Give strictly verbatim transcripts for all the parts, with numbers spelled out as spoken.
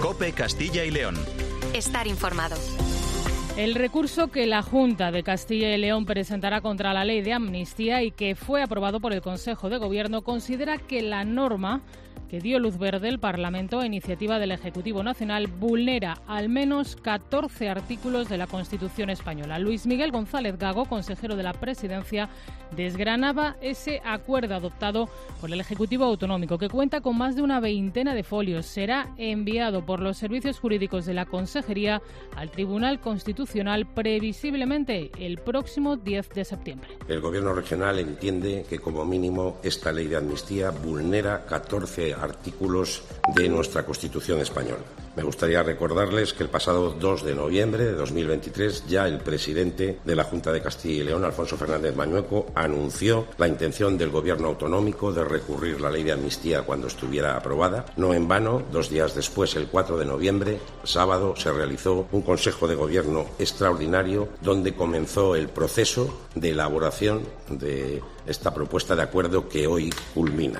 COPE Castilla y León. Estar informado. El recurso que la Junta de Castilla y León presentará contra la ley de amnistía y que fue aprobado por el Consejo de Gobierno considera que la norma que dio luz verde el Parlamento a iniciativa del Ejecutivo Nacional vulnera al menos catorce artículos de la Constitución española. Luis Miguel González Gago, consejero de la Presidencia, desgranaba ese acuerdo adoptado por el Ejecutivo Autonómico, que cuenta con más de una veintena de folios. Será enviado por los servicios jurídicos de la Consejería al Tribunal Constitucional previsiblemente el próximo diez de septiembre. El Gobierno regional entiende que como mínimo esta ley de amnistía vulnera catorce artículos de nuestra Constitución española. Me gustaría recordarles que el pasado dos de noviembre de dos mil veintitrés ya el presidente de la Junta de Castilla y León, Alfonso Fernández Mañueco, anunció la intención del Gobierno autonómico de recurrir la ley de amnistía cuando estuviera aprobada. No en vano, dos días después, el cuatro de noviembre, sábado, se realizó un Consejo de Gobierno extraordinario donde comenzó el proceso de elaboración de esta propuesta de acuerdo que hoy culmina.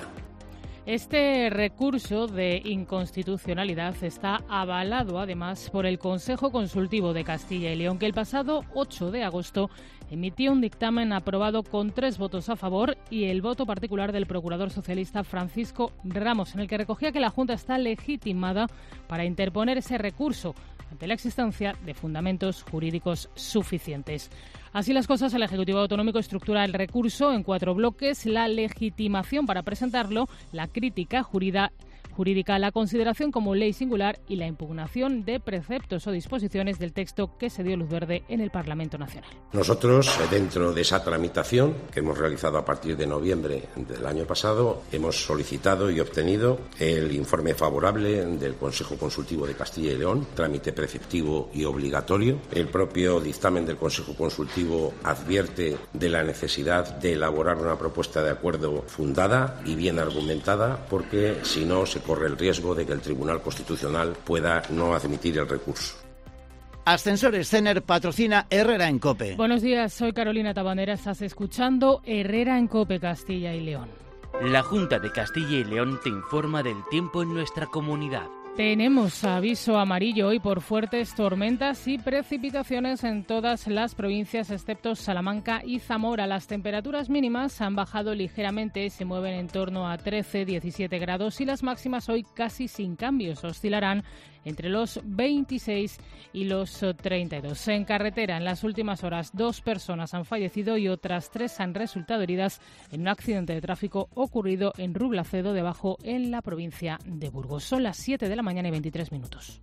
Este recurso de inconstitucionalidad está avalado además por el Consejo Consultivo de Castilla y León, que el pasado ocho de agosto emitió un dictamen aprobado con tres votos a favor y el voto particular del procurador socialista Francisco Ramos, en el que recogía que la Junta está legitimada para interponer ese recurso ante la existencia de fundamentos jurídicos suficientes. Así las cosas, el Ejecutivo Autonómico estructura el recurso en cuatro bloques: la legitimación para presentarlo, la crítica jurídica, jurídica, la consideración como ley singular y la impugnación de preceptos o disposiciones del texto que se dio luz verde en el Parlamento Nacional. Nosotros, dentro de esa tramitación que hemos realizado a partir de noviembre del año pasado, hemos solicitado y obtenido el informe favorable del Consejo Consultivo de Castilla y León, trámite preceptivo y obligatorio. El propio dictamen del Consejo Consultivo advierte de la necesidad de elaborar una propuesta de acuerdo fundada y bien argumentada, porque si no se corre el riesgo de que el Tribunal Constitucional pueda no admitir el recurso. Ascensores Cener patrocina Herrera en COPE. Buenos días, soy Carolina Tabanera, estás escuchando Herrera en COPE Castilla y León. La Junta de Castilla y León te informa del tiempo en nuestra comunidad. Tenemos aviso amarillo hoy por fuertes tormentas y precipitaciones en todas las provincias excepto Salamanca y Zamora. Las temperaturas mínimas han bajado ligeramente, se mueven en torno a trece a diecisiete grados y las máximas hoy casi sin cambios, oscilarán entre los veintiséis y los treinta y dos. En carretera, en las últimas horas, dos personas han fallecido y otras tres han resultado heridas en un accidente de tráfico ocurrido en Rublacedo, debajo en la provincia de Burgos. Son las siete de la mañana y veintitrés minutos.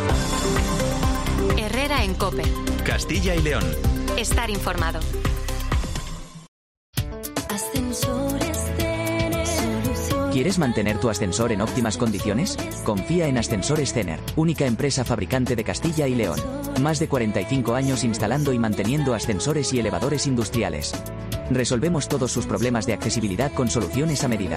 Herrera en COPE. Castilla y León. Estar informado. ¿Quieres mantener tu ascensor en óptimas condiciones? Confía en Ascensores Cener, única empresa fabricante de Castilla y León. Más de cuarenta y cinco años instalando y manteniendo ascensores y elevadores industriales. Resolvemos todos sus problemas de accesibilidad con soluciones a medida.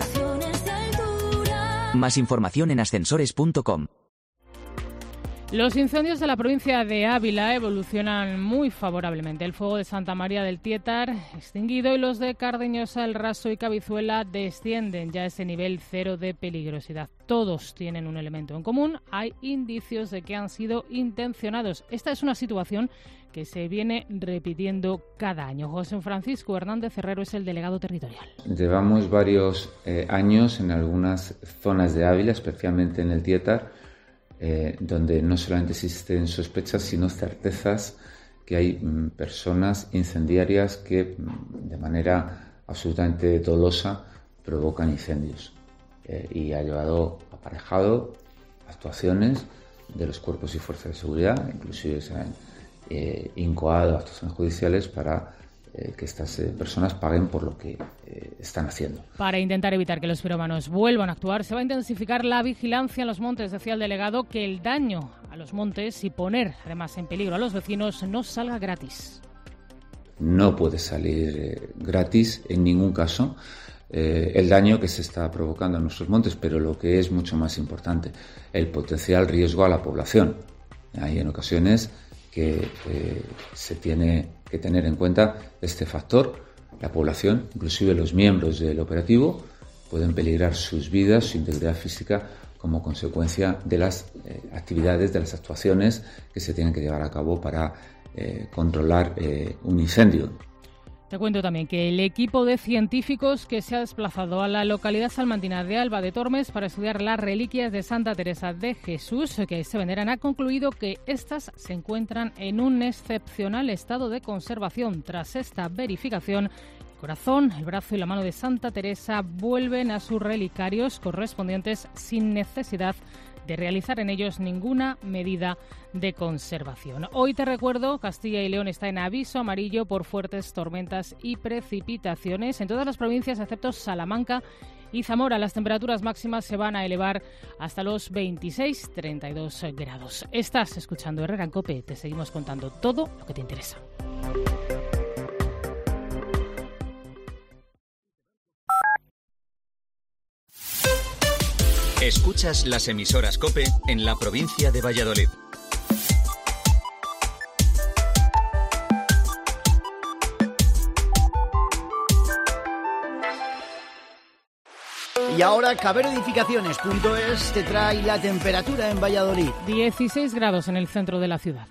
Más información en ascensores punto com. Los incendios de la provincia de Ávila evolucionan muy favorablemente. El fuego de Santa María del Tietar extinguido y los de Cardeñosa, El Raso y Cabizuela descienden ya a ese nivel cero de peligrosidad. Todos tienen un elemento en común: hay indicios de que han sido intencionados. Esta es una situación que se viene repitiendo cada año. José Francisco Hernández Herrero es el delegado territorial. Llevamos varios eh, años en algunas zonas de Ávila, especialmente en el Tietar, Eh, donde no solamente existen sospechas, sino certezas que hay mm, personas incendiarias que mm, de manera absolutamente dolosa provocan incendios. Eh, y ha llevado aparejado actuaciones de los cuerpos y fuerzas de seguridad, inclusive se han eh, incoado actuaciones judiciales para eh, que estas eh, personas paguen por lo que eh, están haciendo. Para intentar evitar que los pirómanos vuelvan a actuar, se va a intensificar la vigilancia en los montes. Decía el delegado que el daño a los montes y poner además en peligro a los vecinos no salga gratis. No puede salir eh, gratis en ningún caso eh, el daño que se está provocando en nuestros montes, pero lo que es mucho más importante, el potencial riesgo a la población. Hay en ocasiones que eh, se tiene que tener en cuenta este factor. La población, inclusive los miembros del operativo, pueden peligrar sus vidas, su integridad física como consecuencia de las eh, actividades, de las actuaciones que se tienen que llevar a cabo para eh, controlar eh, un incendio. Te cuento también que el equipo de científicos que se ha desplazado a la localidad salmantina de Alba de Tormes para estudiar las reliquias de Santa Teresa de Jesús que se veneran ha concluido que estas se encuentran en un excepcional estado de conservación. Tras esta verificación, el corazón, el brazo y la mano de Santa Teresa vuelven a sus relicarios correspondientes sin necesidad de realizar en ellos ninguna medida de conservación. Hoy te recuerdo, Castilla y León está en aviso amarillo por fuertes tormentas y precipitaciones en todas las provincias excepto Salamanca y Zamora. Las temperaturas máximas se van a elevar hasta los veintiséis a treinta y dos grados. Estás escuchando Herrera en COPE, te seguimos contando todo lo que te interesa. Escuchas las emisoras COPE en la provincia de Valladolid. Y ahora Cabero Edificaciones punto es te trae la temperatura en Valladolid. dieciséis grados en el centro de la ciudad.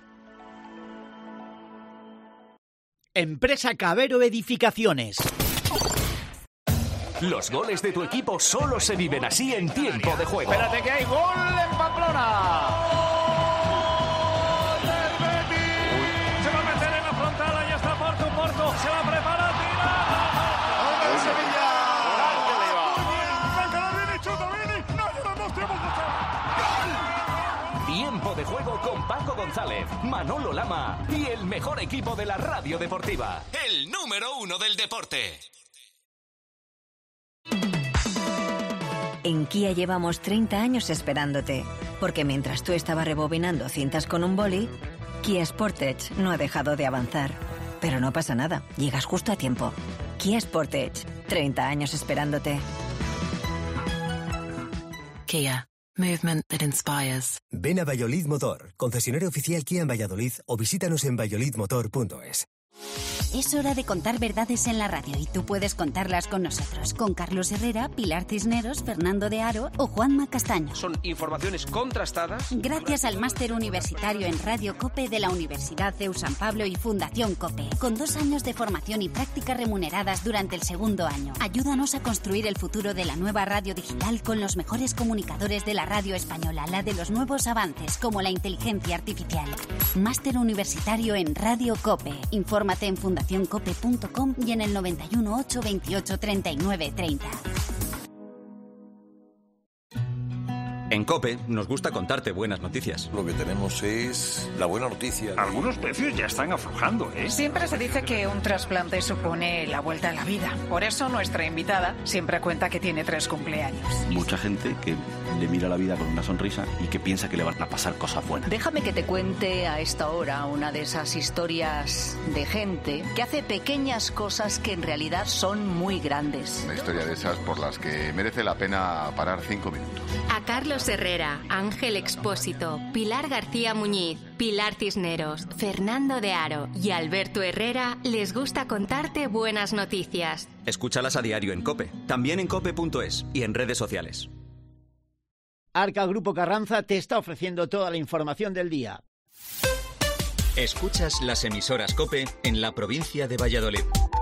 Empresa Cabero Edificaciones. Los goles de tu equipo solo se viven así en tiempo de juego. Espérate que hay gol en Pamplona. ¡Gol del Betis! Se va a meter en la frontal, ahí está Porto, Porto, se va a preparar, tira. ¡Gol del Sevilla! Tiempo de juego con Paco González, Manolo Lama y el mejor equipo de la radio deportiva. El número uno del deporte. En Kia llevamos treinta años esperándote, porque mientras tú estabas rebobinando cintas con un boli, Kia Sportage no ha dejado de avanzar. Pero no pasa nada, llegas justo a tiempo. Kia Sportage, treinta años esperándote. Kia, movement that inspires. Ven a Valladolid Motor, concesionario oficial Kia en Valladolid, o visítanos en valladolid motor punto es. Es hora de contar verdades en la radio y tú puedes contarlas con nosotros, con Carlos Herrera, Pilar Cisneros, Fernando de Aro o Juanma Castaño. Son informaciones contrastadas. Gracias al máster universitario en Radio COPE de la Universidad C E U San Pablo y Fundación COPE, con dos años de formación y prácticas remuneradas durante el segundo año. Ayúdanos a construir el futuro de la nueva radio digital con los mejores comunicadores de la radio española, la de los nuevos avances como la inteligencia artificial. Máster universitario en Radio COPE. Infórmate en fundación cope punto com y en el noventa y uno, ocho, veintiocho, treinta y nueve, treinta. En COPE nos gusta contarte buenas noticias. Lo que tenemos es la buena noticia. Algunos precios ya están aflojando, ¿eh? Siempre se dice que un trasplante supone la vuelta a la vida. Por eso nuestra invitada siempre cuenta que tiene tres cumpleaños. Mucha gente que le mira la vida con una sonrisa y que piensa que le van a pasar cosas buenas. Déjame que te cuente a esta hora una de esas historias de gente que hace pequeñas cosas que en realidad son muy grandes. Una historia de esas por las que merece la pena parar cinco minutos. A Carlos Herrera, Ángel Expósito, Pilar García Muñiz, Pilar Cisneros, Fernando de Aro y Alberto Herrera les gusta contarte buenas noticias. Escúchalas a diario en COPE, también en cope punto es y en redes sociales. Arca Grupo Carranza te está ofreciendo toda la información del día. Escuchas las emisoras COPE en la provincia de Valladolid.